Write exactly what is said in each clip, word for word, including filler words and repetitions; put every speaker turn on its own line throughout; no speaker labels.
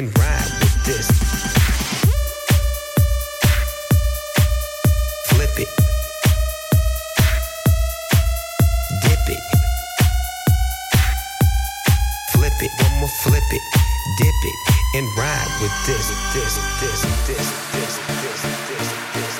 and ride with this. Flip it. Dip it. Flip it. One more flip it. Dip it. And ride with this. This, this, this, this, this, this, this, this,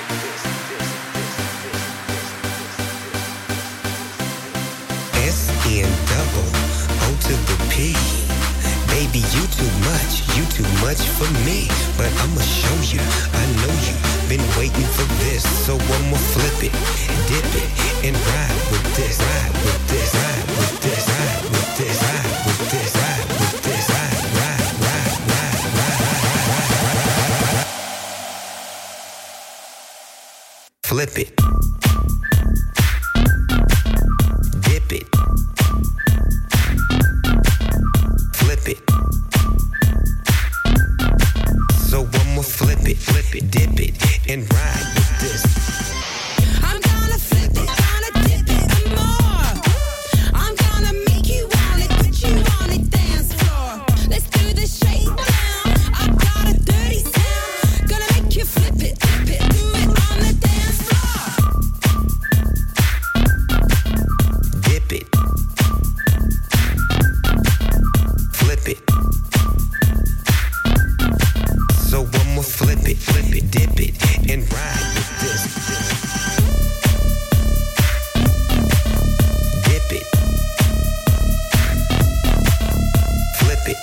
this. S N double O to the P. Baby, you too much, you too much for me. But I'ma show you, I know you been waiting for this. So I'ma flip it, dip it, and ride with this. Ride with this, ride with this, ride with this, ride with this, ride with this, ride, ride, ride, ride, ride, ride, ride, ride. Flip it. Dip it. Flip it. So I'ma flip it, flip it, dip it, and ride with this.
I'm gonna flip it, gonna dip it and more. I'm gonna make you want it, put you on the dance floor. Let's do the shakedown. I got a dirty sound. Gonna make you flip it, dip it, do it on the dance floor.
Dip it. Flip it. So I'ma flip it, flip it, dip it, and ride with this. Dip it. Flip it.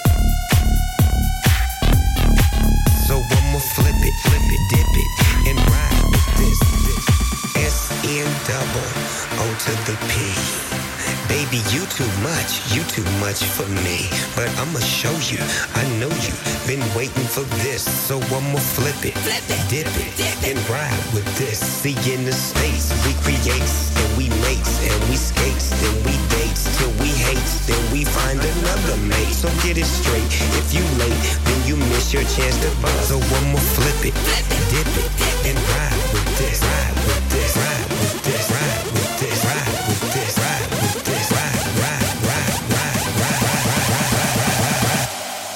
So I'ma flip it, flip it, dip it, and ride with this. S N double O to the P. Baby, you too much, you too much for me. But I'ma show you, I know you been waiting for this. So I'ma flip it,
Flip it,
dip it,
dip it.
and ride with this. See, in the States, we create, and we mates, and we skates, then we dates, till we hate, then we find another mate. So get it straight, if you late, then you miss your chance to buzz. So I'ma flip it,
Flip it,
dip it, and ride with this, ride with this, ride with this, ride with this, ride with this, ride with this, ride, ride, ride, ride, ride, ride, ride, ride, ride, ride.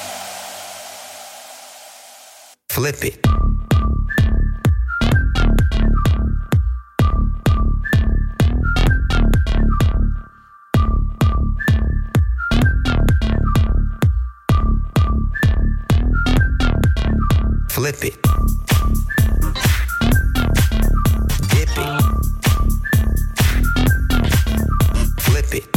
Flip it. Flip it. Dip it. Flip it.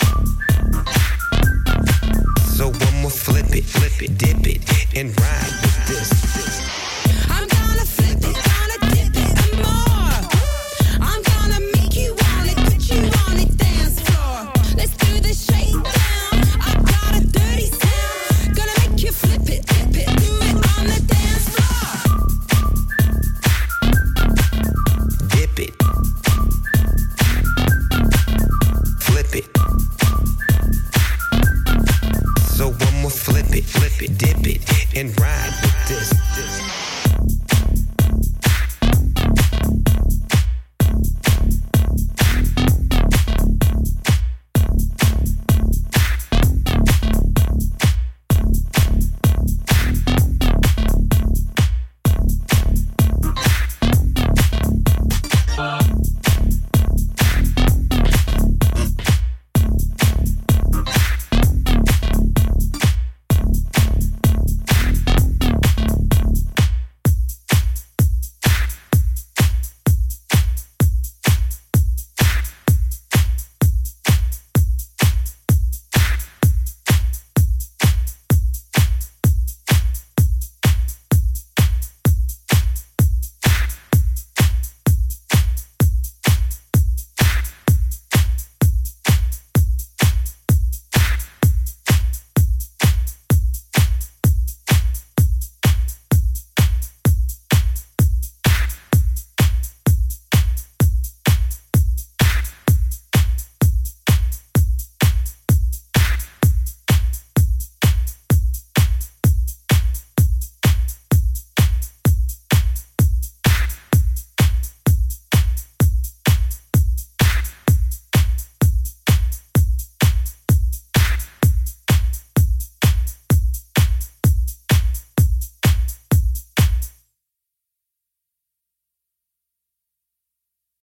So I'ma flip it, flip it, dip it, and ride with this.
I'm gonna flip it, gonna dip it and more. I'm gonna make you want it, put you on the dance floor. Let's do the shakedown. I got a dirty sound. Gonna make you flip it, dip it, do it on the dance floor.
Dip it. Flip it. So I'ma flip it, flip it, dip it, and ride with this. this.